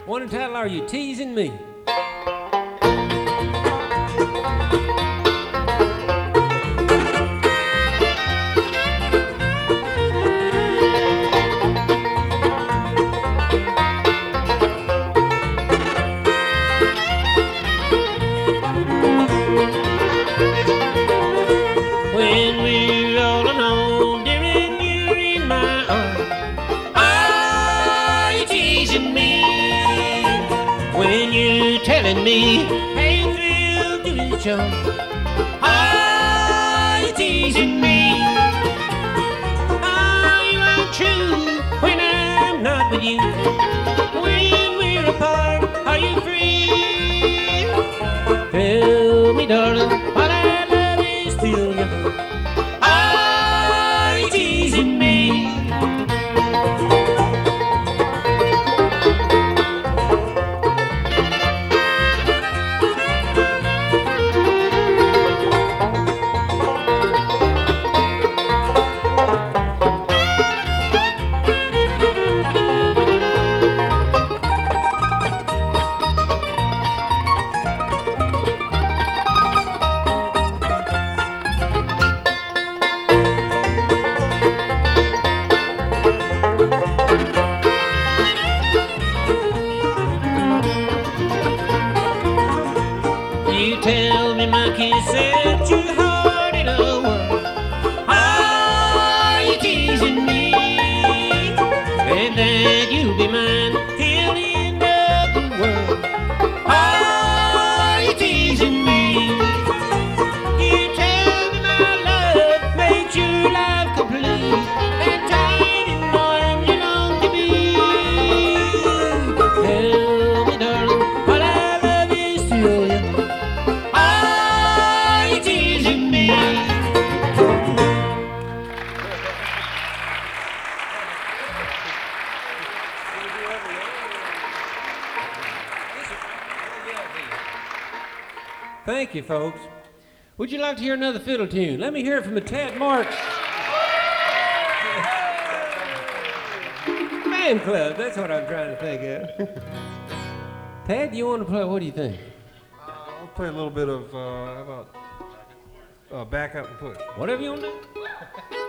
One title, Are You Teasing Me? When we're all alone, dear, and you're in my arms, are you teasing me? When you're telling me how you feel to each other, are you teasing me? Are you untrue when I'm not with you? When we're apart, are you free? Tell me, darling, while our love is still young, are you teasing me? You tell me my kiss set you heart in a whirl. Are you teasing me? And that you'll be mine till the end of the world. Are you teasing me? You tell me my love makes your life complete, and tight and warm you long to be. Tell me, darling, while our love is still young, are you teasing me? Thank you, folks. Would you like to hear another fiddle tune? Let me hear it from the Tad Marks Fan Club. That's what I'm trying to think of. Tad, you want to play? What do you think? I'll play a little bit of, how about back up and push. Whatever you want to do.